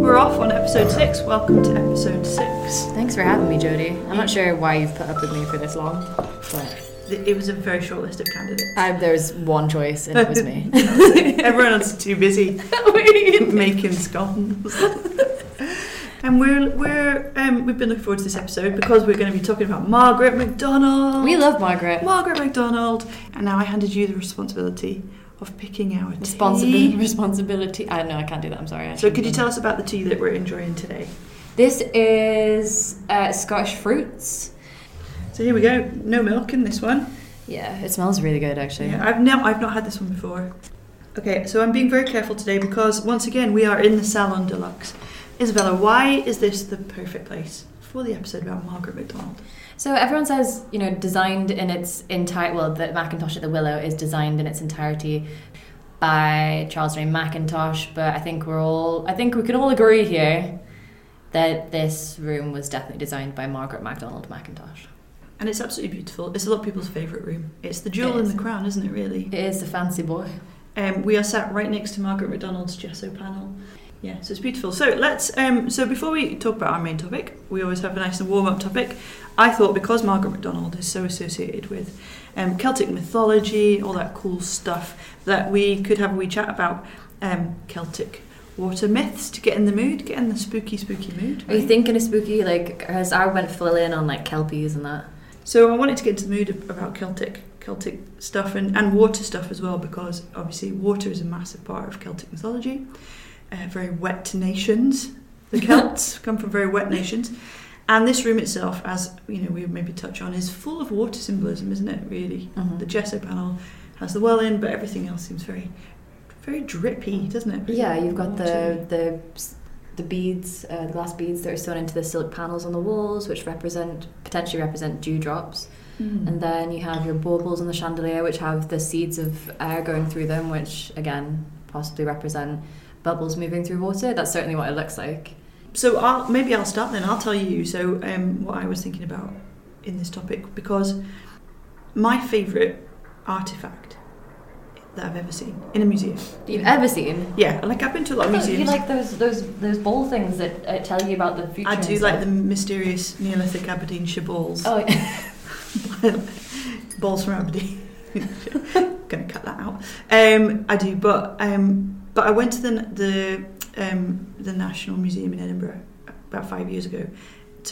we're off on episode 6. Welcome to episode 6. Thanks for having me, Jodie. I'm not sure why you've put up with me for this long, but It was a very short list of candidates. there's one choice, and it was me. Everyone else is too busy making scones. And we've been looking forward to this episode because we're going to be talking about Margaret MacDonald. We love Margaret. Margaret MacDonald. And now I handed you the responsibility of picking our tea. Responsibility. I can't do that. I'm sorry. So could you tell us about the tea that we're enjoying today? This is Scottish fruits. So here we go. No milk in this one. Yeah, it smells really good, actually. Yeah, I've not had this one before. Okay, so I'm being very careful today because once again we are in the Salon Deluxe. Isabella, why is this the perfect place for the episode about Margaret MacDonald? So everyone says, designed in its entire... Well, the Macintosh at the Willow is designed in its entirety by Charles Ray Mackintosh, but I think we can all agree here that this room was definitely designed by Margaret MacDonald Mackintosh. And it's absolutely beautiful. It's a lot of people's favourite room. It's the jewel in the crown, isn't it, really? It is the fancy boy. We are sat right next to Margaret MacDonald's gesso panel. Yeah, so it's beautiful. So let's. So before we talk about our main topic, we always have a nice and warm-up topic. I thought because Margaret MacDonald is so associated with Celtic mythology, all that cool stuff, that we could have a wee chat about Celtic water myths to get in the mood, get in the spooky mood. Right? Are you thinking of spooky? As I went full in on kelpies and that. So I wanted to get into the mood about Celtic stuff and water stuff as well, because obviously water is a massive part of Celtic mythology. Very wet nations. The Celts come from very wet nations. And this room itself, as we maybe touch on, is full of water symbolism, isn't it, really? Mm-hmm. The gesso panel has the well in, but everything else seems very, very drippy, doesn't it? Yeah, you've got the beads, the glass beads that are sewn into the silk panels on the walls, which potentially represent dewdrops. Mm. And then you have your baubles on the chandelier, which have the seeds of air going through them, which, again, possibly represent bubbles moving through water. That's certainly what it looks like. So I'll start then. I'll tell you what I was thinking about in this topic, because my favourite artefact that I've ever seen in a museum. You've ever seen? Yeah, I've been to a lot of museums. You like those ball things that tell you about the future. I do like the mysterious Neolithic Aberdeenshire balls. Oh, yeah. Balls from Aberdeen. Gonna cut that out. I do, but I went to the National Museum in Edinburgh about 5 years ago to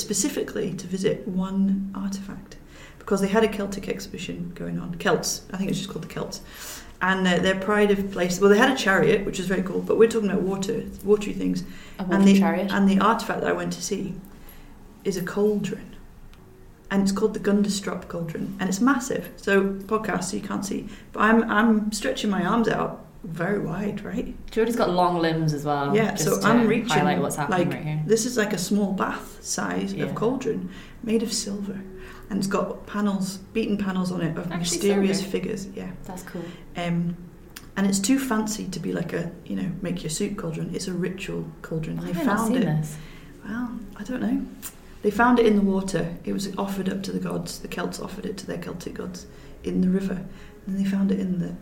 visit one artefact, because they had a Celtic exhibition going on. Celts, I think it's just called the Celts, and their pride of place. Well, they had a chariot, which was very cool, but we're talking about watery things. Chariot. And the artefact that I went to see is a cauldron, and it's called the Gundestrup cauldron, and it's massive. So podcast, so you can't see, but I'm stretching my arms out very wide, right? Jodie's got long limbs as well. Yeah, so I'm reaching. Highlight what's happening right here. This is like a small bath size of cauldron made of silver, and it's got beaten panels on it of mysterious figures. Yeah, that's cool. And it's too fancy to be like a make your soup cauldron. It's a ritual cauldron. They found it. This. Well, I don't know. They found it in the water. It was offered up to the gods. The Celts offered it to their Celtic gods in the river, and they found it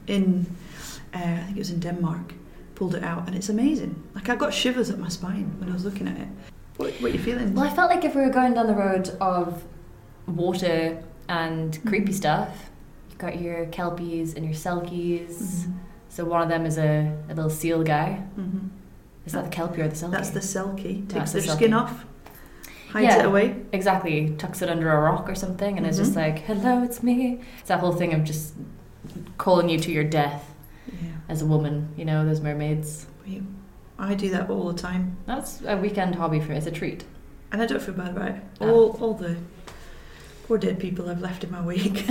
I think it was in Denmark, pulled it out, and it's amazing. I got shivers up my spine when I was looking at it. What are you feeling? Well, I felt like if we were going down the road of water and creepy stuff, you've got your kelpies and your selkies. Mm-hmm. So one of them is a little seal guy. Mm-hmm. Is that the kelpie or the selkie? That's the selkie. Takes their skin off, hides it away. Exactly. Tucks it under a rock or something, and it's just like, hello, it's me. It's that whole thing of just calling you to your death. Yeah. As a woman, those mermaids. I do that all the time. That's a weekend hobby for me. It's a treat. And I don't feel bad about it. All the poor dead people I've left in my wake.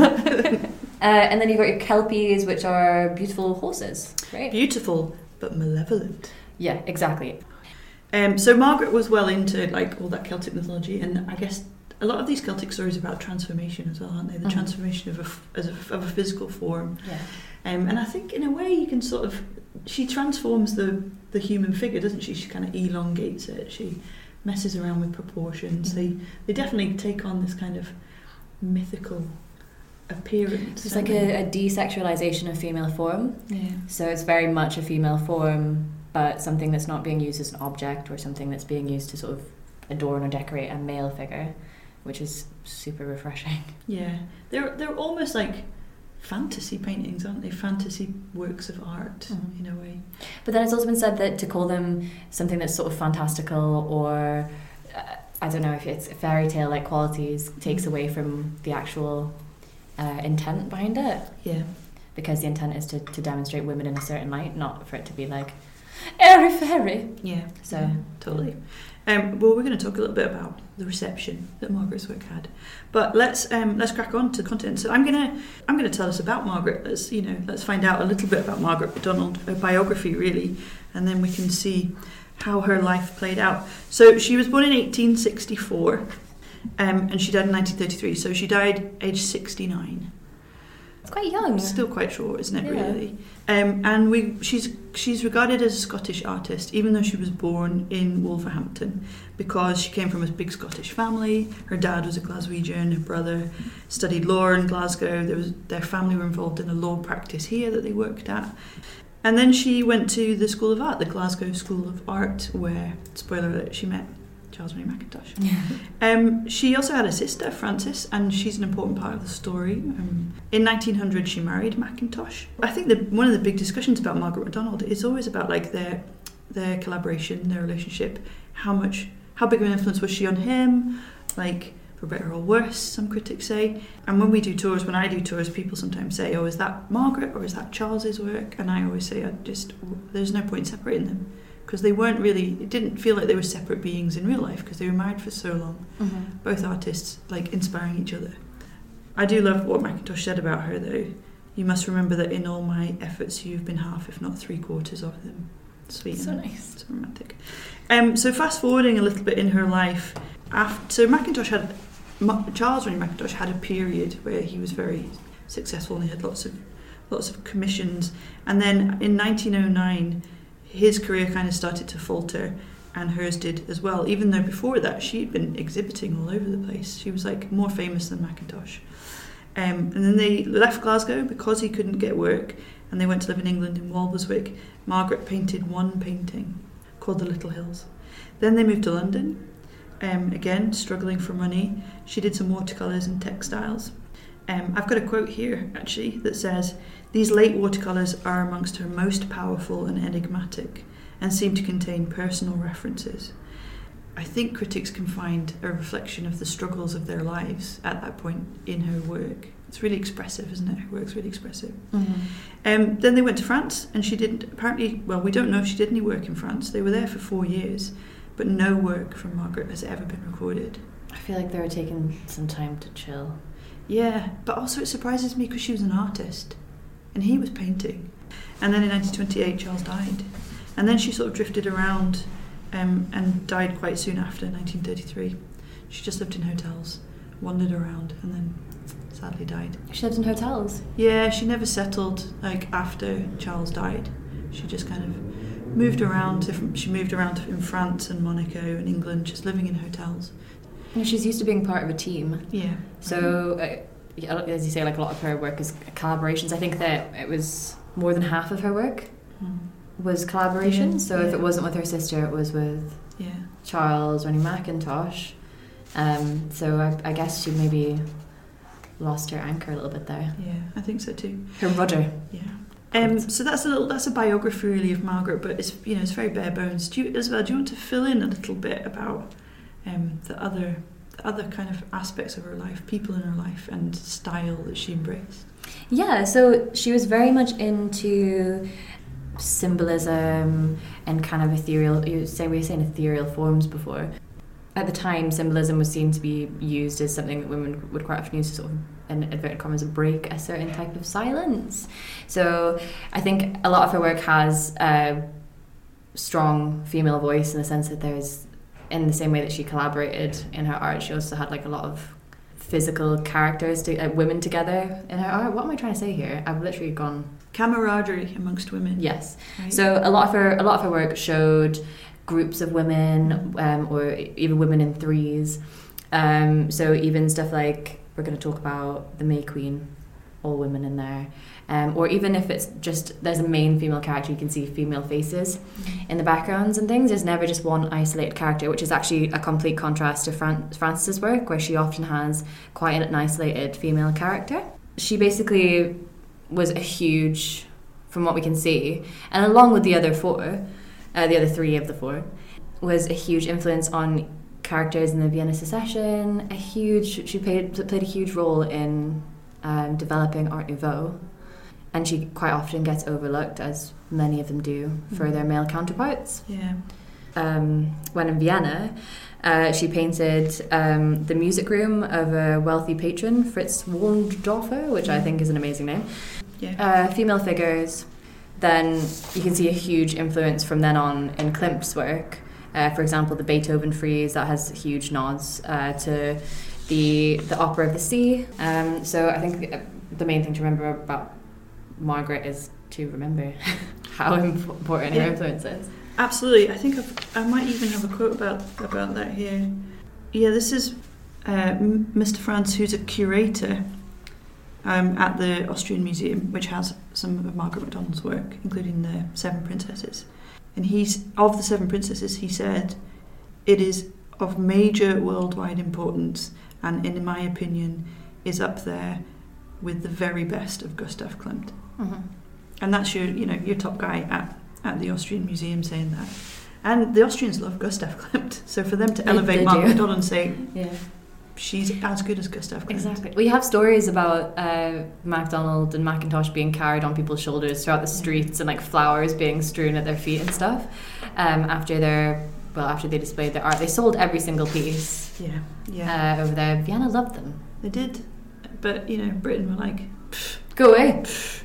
And then you've got your kelpies, which are beautiful horses, right? Beautiful, but malevolent. Yeah, exactly. So Margaret was well into all that Celtic mythology, and I guess a lot of these Celtic stories are about transformation as well, aren't they? The transformation of a physical form. Yeah. And I think in a way you can she transforms the human figure, doesn't she? She kind of elongates it. She messes around with proportions. Mm-hmm. They definitely take on this kind of mythical appearance. It's like a desexualization of female form. Yeah. So it's very much a female form but something that's not being used as an object or something that's being used to sort of adorn or decorate a male figure, which is super refreshing. Yeah, they're almost like fantasy paintings, aren't they? Fantasy works of art in a way. But then it's also been said that to call them something that's sort of fantastical or I don't know if it's fairy tale like qualities takes away from the actual intent behind it. Yeah, because the intent is to demonstrate women in a certain light, not for it to be like airy fairy. Yeah, so yeah, totally. Well, we're going to talk a little bit about the reception that Margaret's work had, but let's crack on to the content. So I'm gonna tell us about Margaret. Let's find out a little bit about Margaret MacDonald, a biography really, and then we can see how her life played out. So she was born in 1864, and she died in 1933. So she died aged 69. It's quite young. Still quite short, isn't it? Yeah. Really. She's regarded as a Scottish artist, even though she was born in Wolverhampton, because she came from a big Scottish family. Her dad was a Glaswegian. Her brother studied law in Glasgow. Their family were involved in a law practice here that they worked at. And then she went to the School of Art, the Glasgow School of Art, where, spoiler alert, she met Charles Rennie Mackintosh. Yeah. She also had a sister, Frances, and she's an important part of the story. In 1900, she married Mackintosh. I think one of the big discussions about Margaret MacDonald is always about like their collaboration, their relationship. How big of an influence was she on him? Like, for better or worse, some critics say. And when I do tours, people sometimes say, "Oh, is that Margaret or is that Charles's work?" And I always say, there's no point separating them. Because it didn't feel like they were separate beings in real life because they were married for so long. Mm-hmm. Both artists, like, inspiring each other. I do love what Mackintosh said about her, though. "You must remember that in all my efforts you've been half, if not 3/4 of them." Sweet. So nice. It's romantic. So fast forwarding a little bit in her life, Charles Rennie Mackintosh had a period where he was very successful and he had lots of commissions. And then in 1909, his career kind of started to falter, and hers did as well, even though before that she'd been exhibiting all over the place. She was like more famous than Mackintosh. And then they left Glasgow because he couldn't get work, and they went to live in England in Walberswick. Margaret painted one painting called The Little Hills. Then they moved to London, again struggling for money. She did some watercolours and textiles. I've got a quote here actually that says, "These late watercolours are amongst her most powerful and enigmatic, and seem to contain personal references." I think critics can find a reflection of the struggles of their lives at that point in her work. It's really expressive, isn't it? Her work's really expressive. Mm-hmm. Then they went to France, and she didn't, apparently, well, we don't know if she did any work in France. They were there for 4 years, but no work from Margaret has ever been recorded. I feel like they were taking some time to chill. Yeah, but also it surprises me because she was an artist and he was painting. And then in 1928 Charles died, and then she sort of drifted around and died quite soon after, 1933. She just lived in hotels, wandered around, and then sadly died. She lived in hotels? Yeah, she never settled like after Charles died. She just kind of moved around. She moved around in France and Monaco and England, just living in hotels. She's used to being part of a team. Yeah. So, as you say, like a lot of her work is collaborations. I think that it was more than half of her work was collaboration. Yeah. So if it wasn't with her sister, it was with Charles Rennie Mackintosh. So I guess she maybe lost her anchor a little bit there. Yeah, I think so too. Her rudder. Yeah. So that's a biography really of Margaret, but it's very bare bones. Isabel, do you want to fill in a little bit about the other kind of aspects of her life, people in her life, and style that she embraced? Yeah, so she was very much into symbolism and kind of ethereal. We were saying ethereal forms before. At the time, symbolism was seen to be used as something that women would quite often use to sort of, in inverted commas, break a certain type of silence. So I think a lot of her work has a strong female voice in the sense that there's, in the same way that she collaborated in her art, she also had like a lot of physical characters, women together in her art. What am I trying to say here? I've literally gone... Camaraderie amongst women. Yes. Right? So a lot of her work showed groups of women, or even women in threes. So even stuff like, we're going to talk about the May Queen all women in there. Or even if it's just there's a main female character, you can see female faces in the backgrounds and things. There's never just one isolated character, which is actually a complete contrast to Frances's work, where she often has quite an isolated female character. She basically was a huge, from what we can see, and along with the other three of the four, was a huge influence on characters in the Vienna Secession. She played a huge role in developing Art Nouveau. And she quite often gets overlooked, as many of them do, for their male counterparts. Yeah. When in Vienna, she painted the music room of a wealthy patron, Fritz Wohldorfer, which I think is an amazing name. Yeah. Female figures. Then you can see a huge influence from then on in Klimt's work. For example, the Beethoven frieze, that has huge nods to the Opera of the Sea. So I think the main thing to remember about Margaret is to remember how important her influence is. Absolutely. I think I might even have a quote about that here. Yeah, this is Mr. Franz, who's a curator at the Austrian Museum, which has some of Margaret MacDonald's work, including the Seven Princesses. And of the Seven Princesses, he said, "It is of major worldwide importance, and in my opinion, is up there with the very best of Gustav Klimt." Mm-hmm. And that's your top guy at the Austrian Museum saying that. And the Austrians love Gustav Klimt, so for them to elevate Margaret MacDonald and say she's as good as Gustav Klimt. Exactly. We have stories about MacDonald and Mackintosh being carried on people's shoulders throughout the streets and like flowers being strewn at their feet and stuff. After they displayed their art, they sold every single piece. Over there. Vienna loved them. They did, but Britain were like, go away.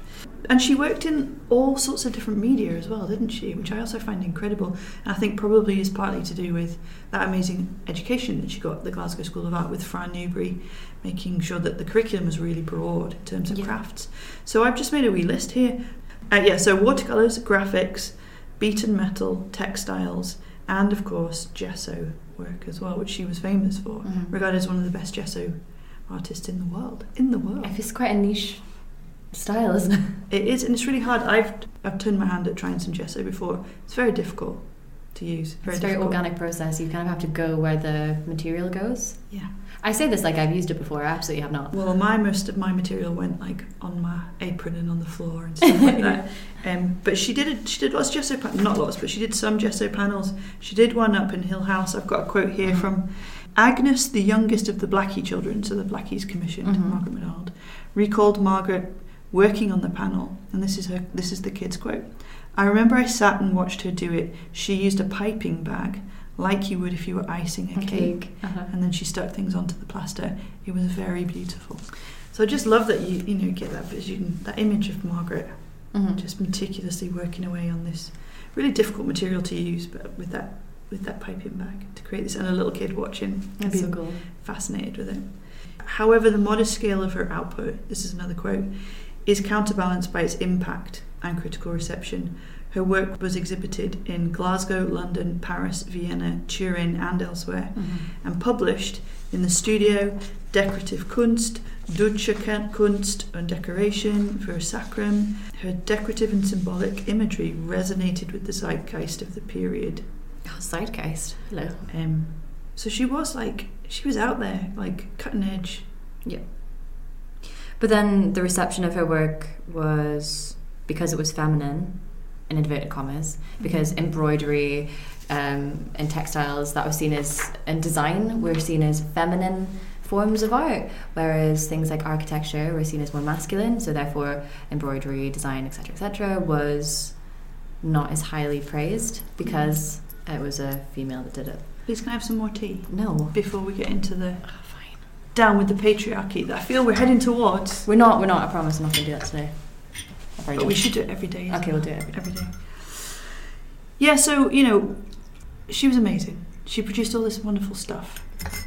And she worked in all sorts of different media as well, didn't she? Which I also find incredible. And I think probably is partly to do with that amazing education that she got at the Glasgow School of Art with Fran Newbery, making sure that the curriculum was really broad in terms of crafts. So I've just made a wee list here. So watercolours, graphics, beaten metal, textiles, and of course gesso work as well, which she was famous for, regarded as one of the best gesso artists in the world. It's quite a niche style, isn't it? It is, and it's really hard. I've turned my hand at trying some gesso before. It's very difficult to use. It's a very organic process. You kind of have to go where the material goes. Yeah. I say this like I've used it before. I absolutely have not. Well, most of my material went like on my apron and on the floor and stuff like that. But she did lots of gesso panels. Not lots, but she did some gesso panels. She did one up in Hill House. I've got a quote here from Agnes, the youngest of the Blackie children, so the Blackies commissioned Margaret MacDonald, recalled Margaret working on the panel, and this is the kid's quote. "I remember I sat and watched her do it. She used a piping bag, like you would if you were icing a cake, and then she stuck things onto the plaster. It was very beautiful." So I just love that you get that vision, that image of Margaret just meticulously working away on this really difficult material to use, but with that piping bag to create this, and a little kid watching and being so cool. Fascinated with it. However, the modest scale of her output, this is another quote, is counterbalanced by its impact and critical reception. Her work was exhibited in Glasgow, London, Paris, Vienna, Turin and elsewhere, and published in the Studio Decorative Kunst, Deutsche Kunst und Decoration für Sacrum. Her decorative and symbolic imagery resonated with the zeitgeist of the period. Oh, zeitgeist. Hello. So she was out there, like cutting edge. Yeah. But then the reception of her work was, because it was feminine, in inverted commas, because embroidery and textiles that was seen as, and design were seen as feminine forms of art, whereas things like architecture were seen as more masculine, so therefore embroidery, design, etc., was not as highly praised because it was a female that did it. Please, can I have some more tea? No. Before we get into the down with the patriarchy that I feel we're heading towards. We're not, I promise I'm not going to do that today. But we should do it every day. Okay, we'll do it every day. Yeah, so, she was amazing. She produced all this wonderful stuff.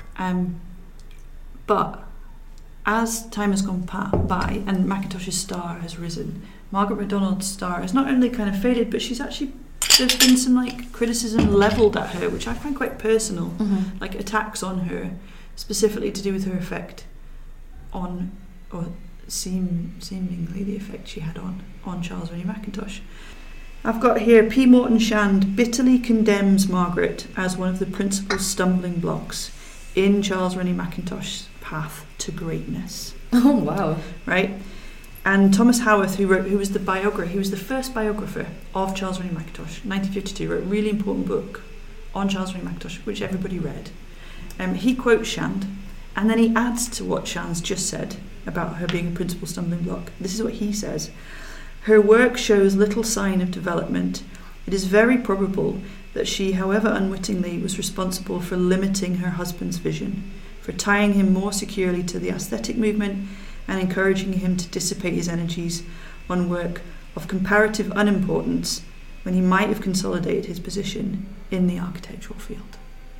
But as time has gone by and Mackintosh's star has risen, Margaret MacDonald's star has not only kind of faded, but there's been some criticism levelled at her, which I find quite personal, like attacks on her, specifically to do with her effect on, or seemingly the effect she had on Charles Rennie Mackintosh. I've got here, P. Morton Shand bitterly condemns Margaret as one of the principal stumbling blocks in Charles Rennie Mackintosh's path to greatness. Oh, wow. Right? And Thomas Howarth, who was the first biographer of Charles Rennie Mackintosh, 1952, wrote a really important book on Charles Rennie Mackintosh, which everybody read. He quotes Shand, and then he adds to what Shand's just said about her being a principal stumbling block. This is what he says. Her work shows little sign of development. It is very probable that she, however unwittingly, was responsible for limiting her husband's vision, for tying him more securely to the aesthetic movement and encouraging him to dissipate his energies on work of comparative unimportance when he might have consolidated his position in the architectural field.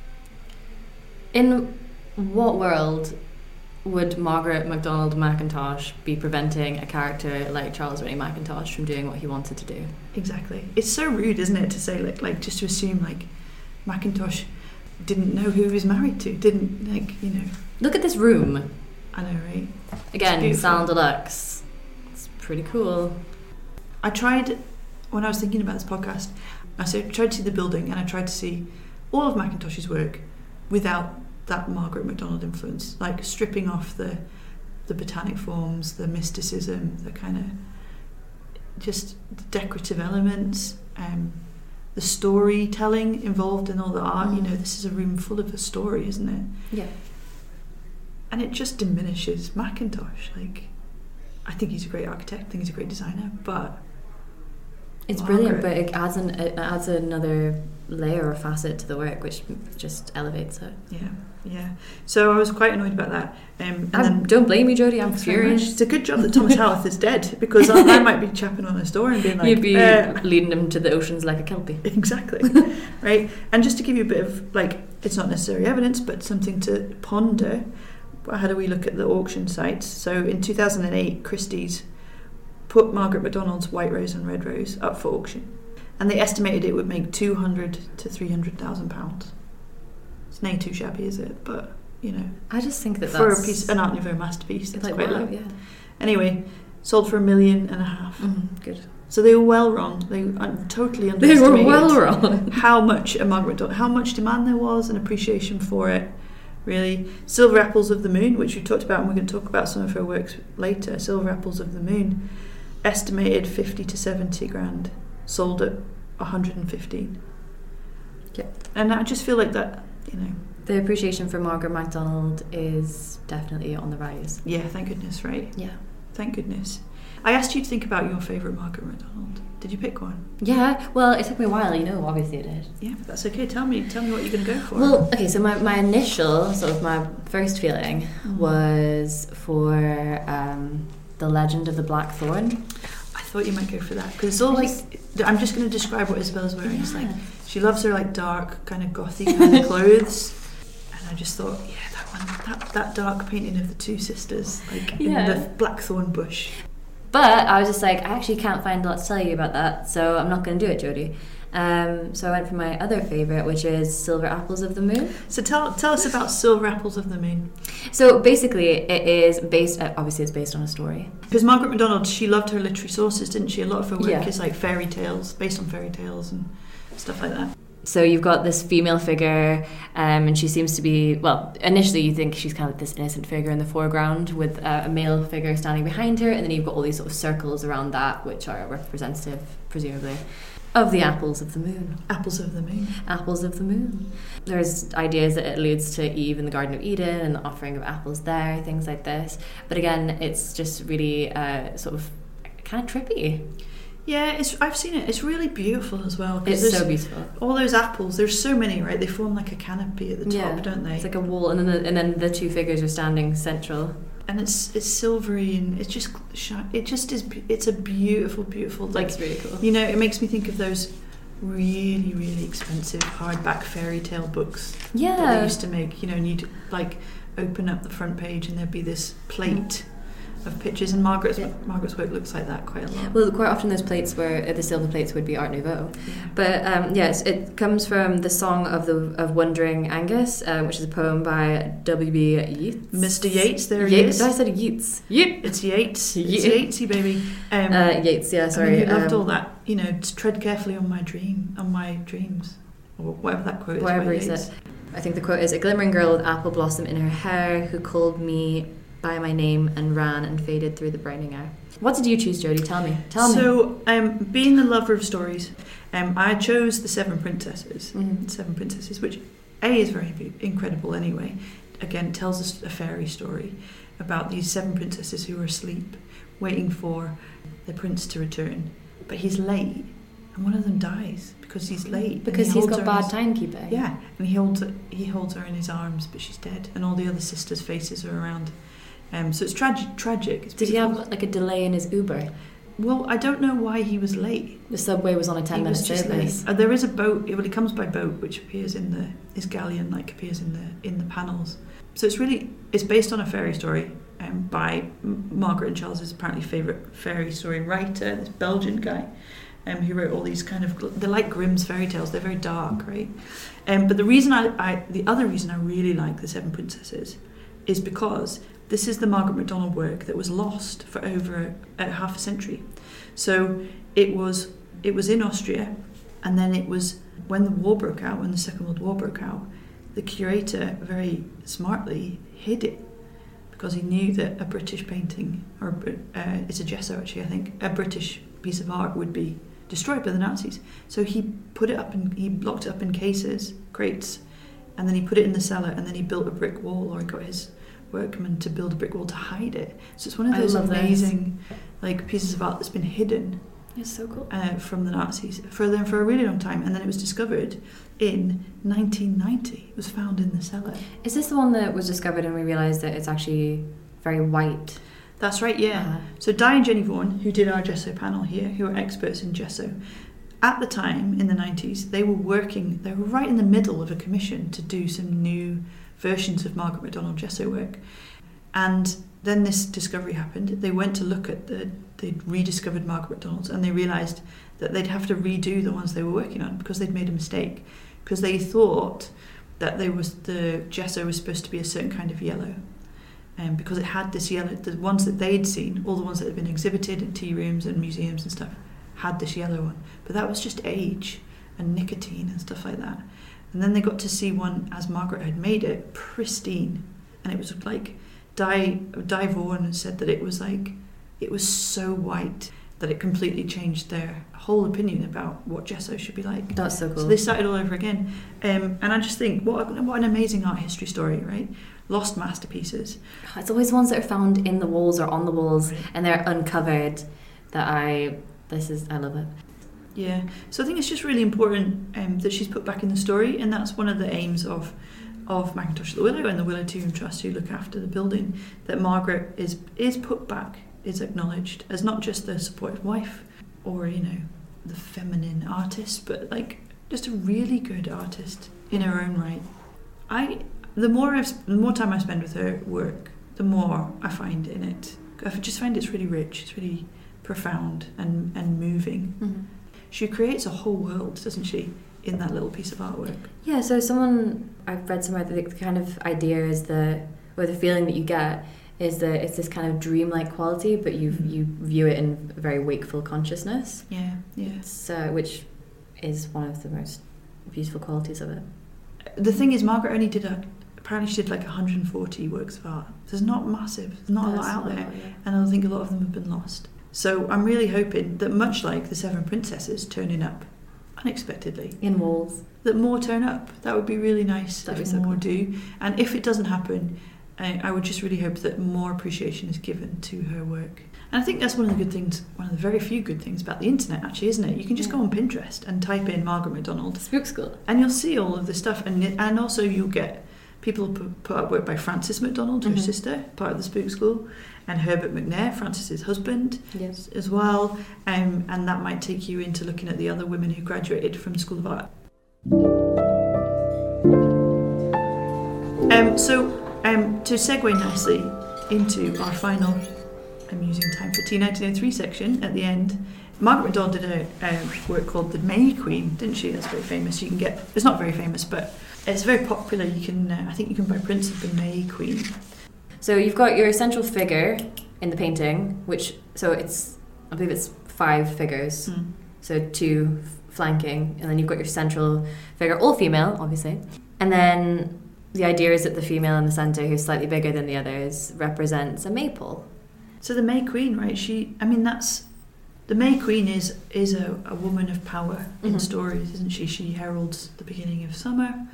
In what world would Margaret MacDonald Mackintosh be preventing a character like Charles Rennie Mackintosh from doing what he wanted to do? Exactly. It's so rude, isn't it, to say like just to assume like Mackintosh didn't know who he was married to, didn't Look at this room. I know, right? Again, Salon Deluxe. It's pretty cool. I tried, when I was thinking about this podcast, I tried to see the building and I tried to see all of Mackintosh's work without that Margaret MacDonald influence, like stripping off the botanic forms, the mysticism, the kind of just decorative elements, the storytelling involved in all the art. This is a room full of a story, isn't it? Yeah. And it just diminishes Mackintosh. Like, I think he's a great architect, I think he's a great designer, but it's brilliant, but it adds another layer or facet to the work, which just elevates it. Yeah. So I was quite annoyed about that. And then, don't blame me, Jodie. I'm furious. It's a good job that Thomas Howarth is dead, because I might be chapping on his door and being like, you'd be leading him to the oceans like a kelpie. Exactly. Right. And just to give you a bit of it's not necessarily evidence, but something to ponder. I had a wee look at the auction sites. So in 2008, Christie's put Margaret MacDonald's White Rose and Red Rose up for auction, and they estimated it would make £200,000 to £300,000. It's not too shabby, is it? But I just think that for that's an Art Nouveau masterpiece, it's like, quite wow, low. yeah. Anyway, sold for $1.5 million. Good. So they were well wrong. They totally underestimated. They were well wrong. how much demand there was, and appreciation for it. Really, Silver Apples of the Moon, which we talked about, and we're going to talk about some of her works later. Silver Apples of the Moon, estimated 50 to 70 grand, sold at 115. Yeah, and I just feel like that, the appreciation for Margaret MacDonald is definitely on the rise. Yeah, thank goodness, right? Yeah, thank goodness. I asked you to think about your favourite Margaret MacDonald. Did you pick one? Yeah, well, it took me a while, obviously it did. Yeah, but that's okay. Tell me what you're going to go for. Well, okay, so my initial, sort of my first feeling was for The Legend of the Black Thorn. I thought you might go for that, because it's all I'm just going to describe what Isabella's wearing. It's like, she loves her dark, kind of gothy kind of clothes. And I just thought, that one, that dark painting of the two sisters, in the blackthorn bush. But I was just like, I actually can't find a lot to tell you about that, so I'm not going to do it, Jodie. So I went for my other favourite, which is Silver Apples of the Moon. So tell us about Silver Apples of the Moon. So basically, it is based, obviously it's based on a story. Because Margaret MacDonald, she loved her literary sources, didn't she? A lot of her work is fairy tales, based on fairy tales and stuff like that. So you've got this female figure, and she seems to be, initially you think she's kind of this innocent figure in the foreground with a male figure standing behind her, and then you've got all these sort of circles around that, which are representative, presumably, of the apples of the moon. Apples of the moon. Apples of the moon. There's ideas that it alludes to Eve in the Garden of Eden and the offering of apples there, things like this. But again, it's just really sort of kind of trippy. Yeah, I've seen it. It's really beautiful as well. It's so beautiful. All those apples, there's so many, right? They form like a canopy at the top, don't they? It's like a wall, and then the two figures are standing central. And it's silvery, and it's just it's a beautiful, beautiful. It's really cool. It makes me think of those really, really expensive hardback fairy tale books. Yeah. That they used to make. And you'd open up the front page, and there'd be this plate of pictures, and Margaret's work looks like that quite a lot. Well, quite often those plates the silver plates would be Art Nouveau. But yes, it comes from the Song of Wandering Angus, which is a poem by W.B. Yeats. Mr. Yeats, there he is. I said Yeats. It's Yeats. It's Yeatsy, baby. Yeats, yeah, sorry. He loved all that, to tread carefully on my dreams, or whatever that quote is. Whatever he said. I think the quote is, "A glimmering girl with apple blossom in her hair, who called me by my name and ran and faded through the brightening air." What did you choose, Jodie? Tell me. So, being the lover of stories, I chose the Seven Princesses. Mm-hmm. Seven Princesses, which is very incredible anyway. Again, it tells us a fairy story about these 7 princesses who are asleep, waiting for the prince to return. But he's late, and one of them dies because he's late. Because he's got bad timekeeping. Yeah, and he holds her in his arms, but she's dead, and all the other sisters' faces are around. So it's tragic. It's Did he have like a delay in his Uber? Well, I don't know why he was late. The subway was on a 10-minute service. There is a boat. Well, he comes by boat, which appears in his galleon, appears in the panels. So it's based on a fairy story by Margaret and Charles's apparently favourite fairy story writer, this Belgian guy, who wrote all these they're like Grimm's fairy tales. They're very dark, right? But the other reason I really like the Seven Princesses is because this is the Margaret MacDonald work that was lost for over half a century. So it was in Austria, and then it was when the war broke out, when the Second World War broke out, the curator very smartly hid it because he knew that a British painting, or it's a gesso actually, I think, a British piece of art would be destroyed by the Nazis. So he put it up and he locked it up in crates, and then he put it in the cellar, and then he built a brick wall, or he got his workmen to build a brick wall to hide it. So it's one of those amazing pieces of art that's been hidden. It's so cool. From the Nazis for a really long time, and then it was discovered in 1990. It was found in the cellar. Is this the one that was discovered and we realised that it's actually very white? That's right, yeah. So Di and Jenny Vaughan, who did our gesso panel here, who are experts in gesso, at the time in the 90s, they were right in the middle of a commission to do some new versions of Margaret MacDonald gesso work. And then this discovery happened. They went to look at they'd rediscovered Margaret MacDonald's, and they realised that they'd have to redo the ones they were working on because they'd made a mistake. Because they thought that the gesso was supposed to be a certain kind of yellow. Because it had this yellow, the ones that they'd seen, all the ones that had been exhibited in tea rooms and museums and stuff, had this yellow one. But that was just age and nicotine and stuff like that. And then they got to see one as Margaret had made it, pristine. And it was like, Di Vaughan said that it was so white that it completely changed their whole opinion about what gesso should be like. That's so cool. So they started all over again. And I just think, what an amazing art history story, right? Lost masterpieces. It's always ones that are found in the walls or on the walls, right, and they're uncovered that I love it. Yeah, so I think it's just really important that she's put back in the story, and that's one of the aims of Mackintosh at the Willow and the Willow Tomb Trust, who look after the building, that Margaret is put back, is acknowledged as not just the supportive wife or the feminine artist, but just a really good artist in her own right. The more time I spend with her work, the more I find in it. I just find it's really rich, it's really profound and moving. Mm-hmm. She creates a whole world, doesn't she, in that little piece of artwork? Yeah, so I've read somewhere that the kind of idea is the feeling that you get is that it's this kind of dreamlike quality, but you view it in a very wakeful consciousness. Yeah. Which is one of the most beautiful qualities of it. The thing is, Margaret only apparently she did 140 works of art. There's not massive, there's not a lot out there, and I think a lot of them have been lost. So I'm really hoping that, much like the Seven Princesses turning up unexpectedly in walls, that more turn up. That would be really nice. That'd if be so more cool. do. And if it doesn't happen, I would just really hope that more appreciation is given to her work. And I think that's one of the good things, one of the very few good things about the internet, actually, isn't it? You can just go on Pinterest and type in Margaret MacDonald Spook School, and you'll see all of this stuff. And also you'll get people put up work by Frances MacDonald, her sister, part of the Spook School, and Herbert McNair, Frances's husband, yes, as well. And that might take you into looking at the other women who graduated from the School of Art. To segue nicely into our final Amusing Time for Tea 1903 section at the end. Margaret Macdonald did a work called The May Queen, didn't she? That's very famous. You can get, it's not very famous, but it's very popular. You can, I think you can buy prints of The May Queen. So you've got your central figure in the painting, which, so it's, I believe it's 5 figures. So 2 flanking, and then you've got your central figure, all female, obviously. And then the idea is that the female in the centre, who's slightly bigger than the others, represents a maypole. So the May Queen, right? The May Queen is a woman of power in stories, isn't she? She heralds the beginning of summer.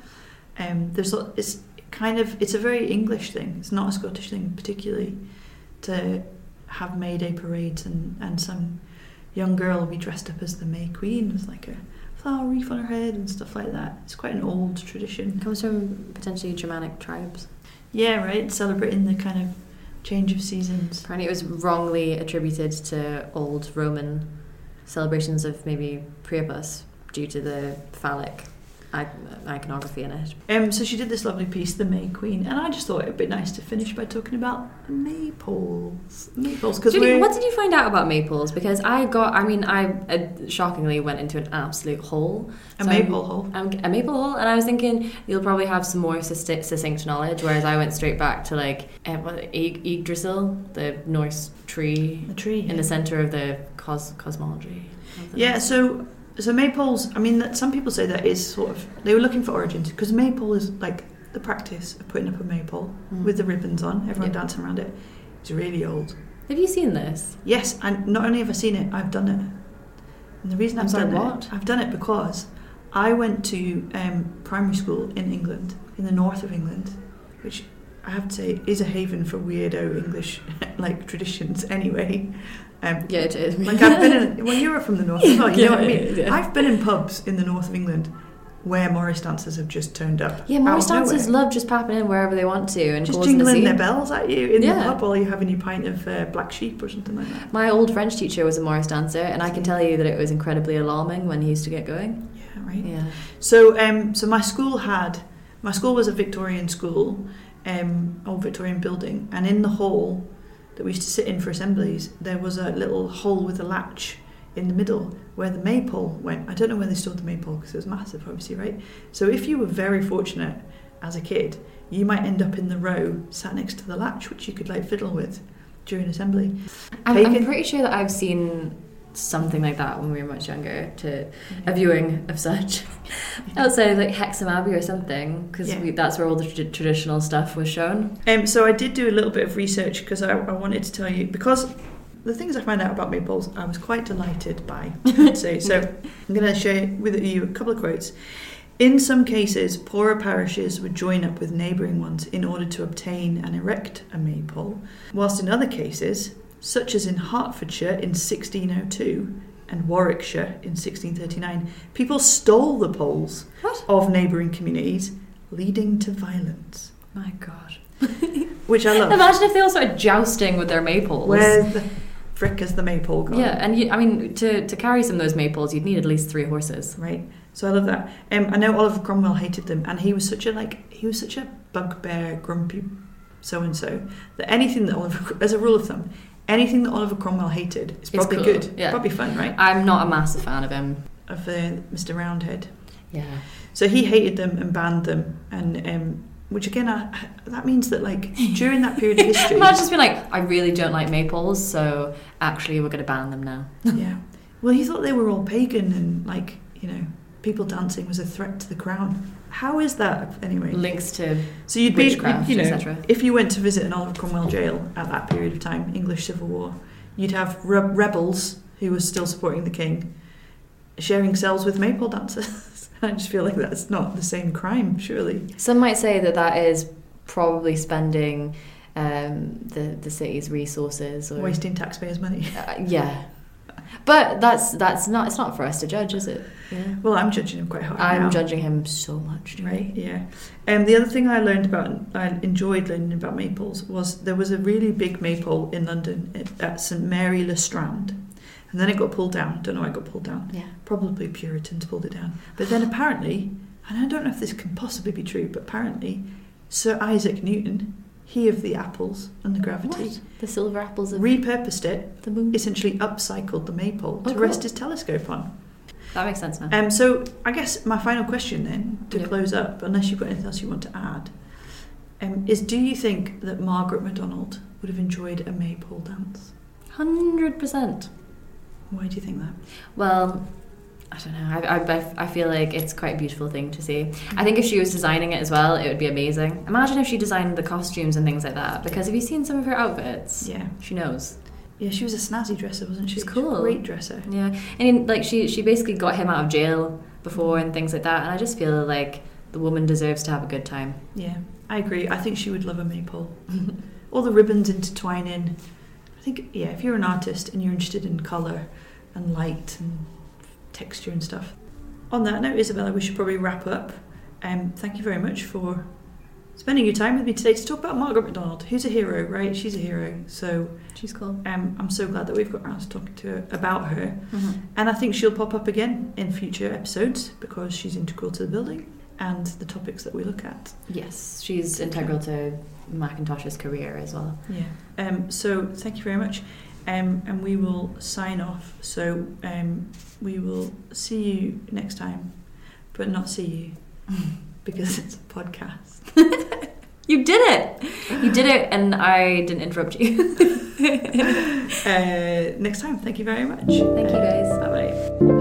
It's a very English thing. It's not a Scottish thing particularly to have May Day parades and some young girl will be dressed up as the May Queen with like a flower wreath on her head and stuff like that. It's quite an old tradition. It comes from potentially Germanic tribes. Yeah, right. Celebrating the kind of change of seasons. Apparently it was wrongly attributed to old Roman celebrations of maybe Priapus due to the phallic iconography in it. So she did this lovely piece, The May Queen, and I just thought it'd be nice to finish by talking about maypoles. Julie, what did you find out about maypoles? Because I shockingly went into an absolute hole. A maple hole, and I was thinking you'll probably have some more succinct knowledge, whereas I went straight back to like Yggdrasil, the Norse tree, in the centre of the cosmology. Yeah, so maypoles, some people say that is sort of, they were looking for origins, because maypole is like the practice of putting up a maypole with the ribbons on, everyone dancing around it. It's really old. Have you seen this? Yes, and not only have I seen it, I've done it. And the reason I've done it because I went to primary school in England, in the north of England, which I have to say is a haven for weirdo English like traditions anyway. Yeah, it is. Like I've been in, well, you were from the north as well, you know what I mean? Yeah. I've been in pubs in the north of England where Morris dancers have just turned up. Yeah, Morris dancers love just popping in wherever they want to and just jingling their bells at you in the pub while you're having your pint of Black Sheep or something like that. My old French teacher was a Morris dancer, and I can tell you that it was incredibly alarming when he used to get going. Yeah, right. Yeah. So, so my school was a Victorian school, old Victorian building, and in the hall that we used to sit in for assemblies, there was a little hole with a latch in the middle where the maypole went. I don't know where they stored the maypole because it was massive, obviously, right? So if you were very fortunate as a kid, you might end up in the row sat next to the latch, which you could like fiddle with during assembly. I'm pretty sure that I've seen something like that when we were much younger, to a viewing of such outside like Hexham Abbey or something, because that's where all the traditional stuff was shown. So I did do a little bit of research because I wanted to tell you, because the things I found out about maypoles I was quite delighted by, I'd say. So I'm going to share with you a couple of quotes. In some cases, poorer parishes would join up with neighbouring ones in order to obtain and erect a maypole, whilst in other cases, such as in Hertfordshire in 1602 and Warwickshire in 1639, people stole the poles of neighbouring communities, leading to violence. My God. Which I love. Imagine if they all started jousting with their maypoles. Where the frick has the maypole gone? Yeah, and to carry some of those maypoles, you'd need at least 3 horses. Right. So I love that. I know Oliver Cromwell hated them, and he was such a bugbear, grumpy so-and-so, that anything that Oliver, as a rule of thumb, anything that Oliver Cromwell hated is probably cool. good. Yeah. Probably fun, right? I'm not a massive fan of him. Of Mr. Roundhead. Yeah. So he hated them and banned them, and which again, that means that like during that period of history, Imagine just being like, I really don't like maypoles, so actually we're going to ban them now. Yeah. Well, he thought they were all pagan and like, people dancing was a threat to the crown. How is that anyway? Links to so you'd witchcraft, be, etc. If you went to visit an Oliver Cromwell jail at that period of time, English Civil War, you'd have rebels who were still supporting the king, sharing cells with maypole dancers. I just feel like that's not the same crime, surely. Some might say that is probably spending the city's resources, or wasting taxpayers' money. Yeah. But that's not. It's not for us to judge, is it? Yeah. Well, I'm judging him quite hard. I'm judging him so much. Right. Yeah. The other thing I enjoyed learning about maypoles was there was a really big maypole in London at St Mary le Strand, and then it got pulled down. Don't know why it got pulled down. Yeah. Probably Puritans pulled it down. But then apparently, and I don't know if this can possibly be true, but apparently, Sir Isaac Newton, he of the apples and the gravity. What? The silver apples of repurposed it, the moon. essentially upcycled the maypole to rest his telescope on. That makes sense now. So I guess my final question then, to Yeah. close up, unless you've got anything else you want to add, is do you think that Margaret MacDonald would have enjoyed a maypole dance? 100%. Why do you think that? Well, I don't know. I feel like it's quite a beautiful thing to see. I think if she was designing it as well, it would be amazing. Imagine if she designed the costumes and things like that. Because have you seen some of her outfits? Yeah. She knows. Yeah, she was a snazzy dresser, wasn't she? She's She was cool. a great dresser. Yeah. I mean, like, she basically got him out of jail before and things like that. And I just feel like the woman deserves to have a good time. Yeah, I agree. I think she would love a maypole. All the ribbons intertwining. I think, yeah, if you're an artist and you're interested in colour and light and texture and stuff. On that note, Isabella, we should probably wrap up. Thank you very much for spending your time with me today to talk about Margaret MacDonald, who's a hero, right? She's a hero. So She's cool. I'm so glad that we've got around to talking to her about her. Mm-hmm. And I think she'll pop up again in future episodes because she's integral to the building and the topics that we look at. Yes, she's integral to Macintosh's career as well. Yeah. So thank you very much. And we will sign off. So we will see you next time, but not see you because it's a podcast. You did it! You did it, and I didn't interrupt you. Next time. Thank you very much. Thank you, guys. Bye-bye.